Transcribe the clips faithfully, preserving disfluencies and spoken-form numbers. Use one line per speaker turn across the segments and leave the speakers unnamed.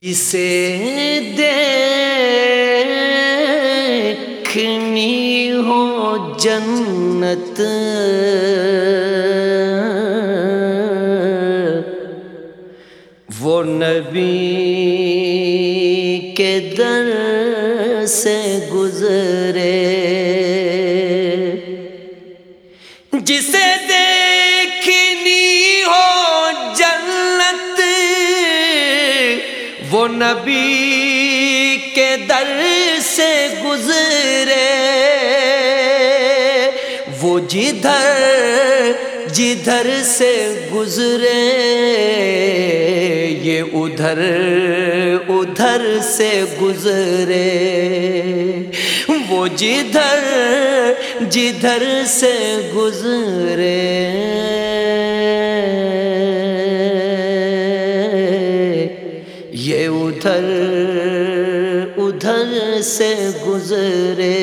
اسے دیکھنی ہو جنت وہ نبی کے در سے گزرے، جسے دیکھنی ہو جنت وہ نبی کے در سے گزرے، وہ جدھر جدھر سے گزرے یہ ادھر ادھر سے گزرے، وہ جدھر جدھر سے گزرے یہ ادھر ادھر سے گزرے۔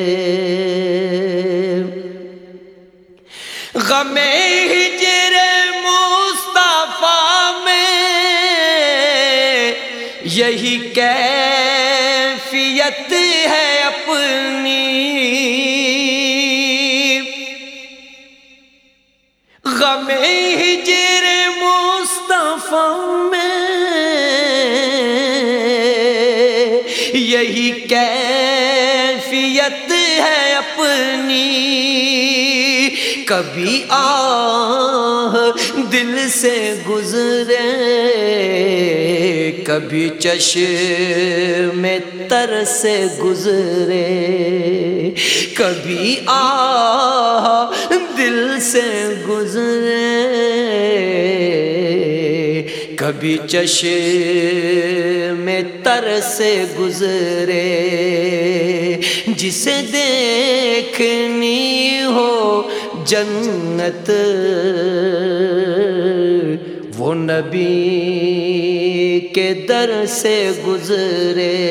غم ہجر مصطفیٰ میں یہی کیفیت ہے اپنی، غم ہجر مصطفیٰ میں یہی کیفیت ہے اپنی، کبھی آہ دل سے گزرے کبھی چشم تر سے گزرے، کبھی آہ دل سے گزرے کبھی چشم تر سے گزرے، جسے دیکھنی ہو جنت وہ نبی کے در سے گزرے۔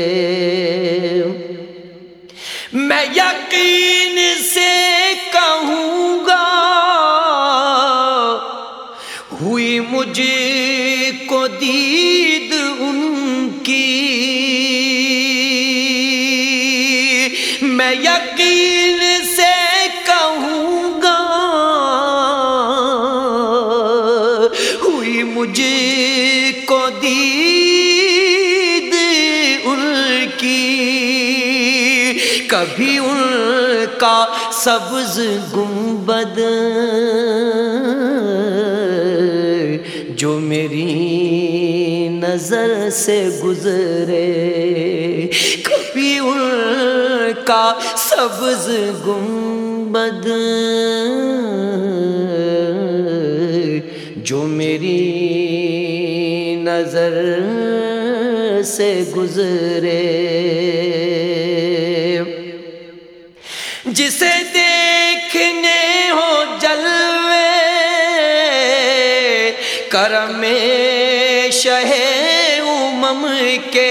میں یقین سے کہوں گا ہوئی مجھ کو دید ان کی، میں یقین سے کہوں گا ہوئی مجھ کو دید ان کی، کبھی ان کا سبز گنبد جو میری نظر سے گزرے، کبھی ان کا سبز گنبد جو میری نظر سے گزرے، جسے دیکھنے ہو جلوے کرم شہ امم کے،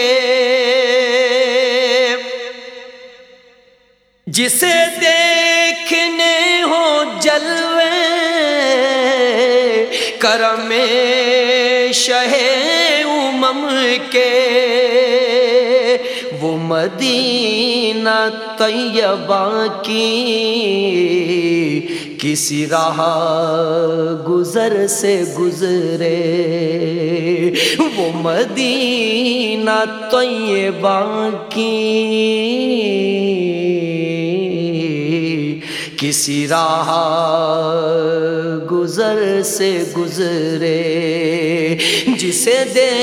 جسے دیکھنے ہو جلوے کرم شہ امم کے، وہ مدینہ طیبہ کی کسی راہ گزر سے گزرے، وہ مدینہ طیبہ کی کسی راہ گزر سے گزرے، جسے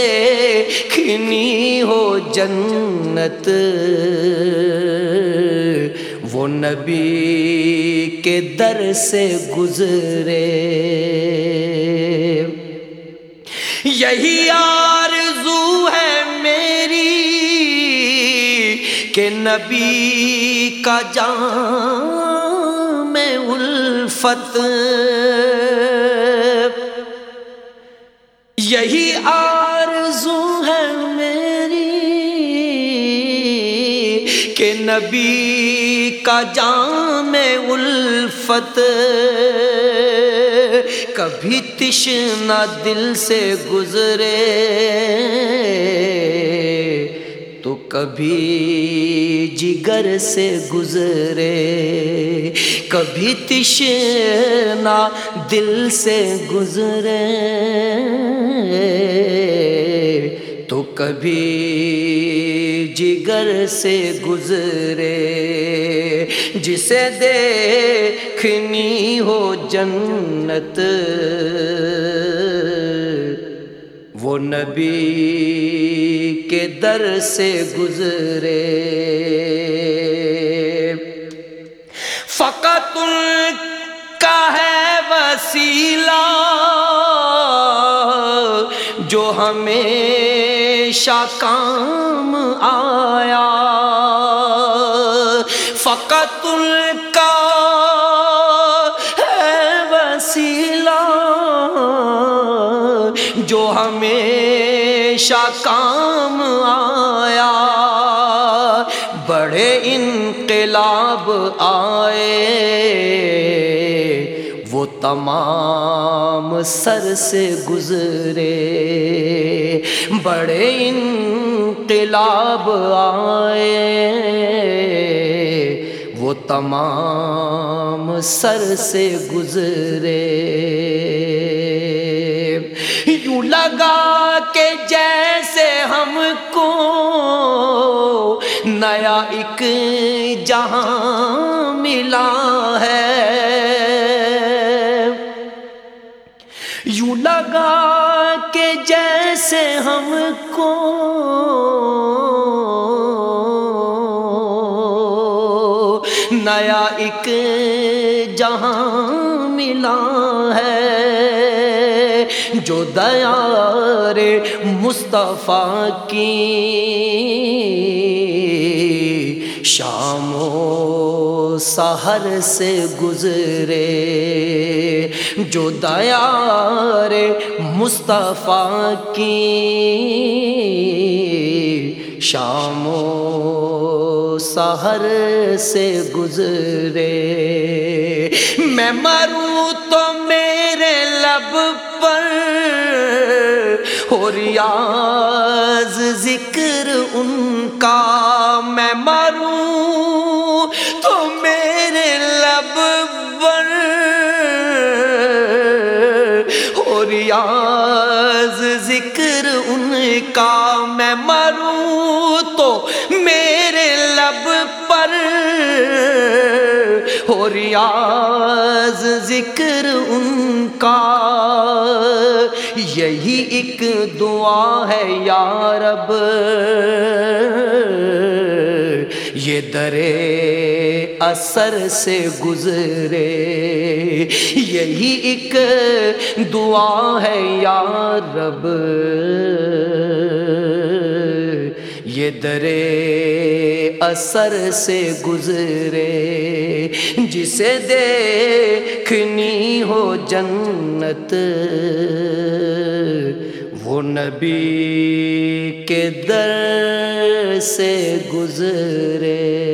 دیکھنی ہو جنت وہ نبی کے در سے گزرے۔ یہی آرزو ہے میری کہ نبی کا جام الفت، یہی آرزو ہے میری کہ نبی کا جام الفت کبھی تشنا دل سے گزرے تو کبھی جگر سے گزرے، کبھی تشنا دل سے گزرے تو کبھی جگر سے گزرے، جسے دیکھنی ہو جنت وہ نبی کے در سے گزرے۔ فقط ان کا ہے وسیلہ جو ہمیشہ کام آیا، فقط ان کا ہے وسیلہ جو ہمیشہ کام آیا، بڑے انقلاب آئے وہ تمام سر سے گزرے، بڑے انقلاب آئے وہ تمام سر سے گزرے۔ یوں لگا کہ جیسے ہم کو نیا ایک جہاں ملا ہے، یوں لگا کہ جیسے ہم کو نیا ایک جہاں ملا ہے، جو دیار مصطفیٰ کی شام و سحر سے گزرے، جو دیار مصطفیٰ کی شام و سحر سے گزرے۔ میں مروں تو میرے لب پر ہو ریاض ذکر ان کا، میں مروں تو میرے لب پر ہو ریاض ذکر ان کا، میں مروں تو میرے لب پر ہو ریاض ذکر ان کا، یہی ایک دعا ہے یا رب یہ درے اثر سے گزرے، یہی ایک دعا ہے یا رب یہ درے اثر سے گزرے، جسے دیکھنی ہو جنت وہ نبی کے در سے گزرے۔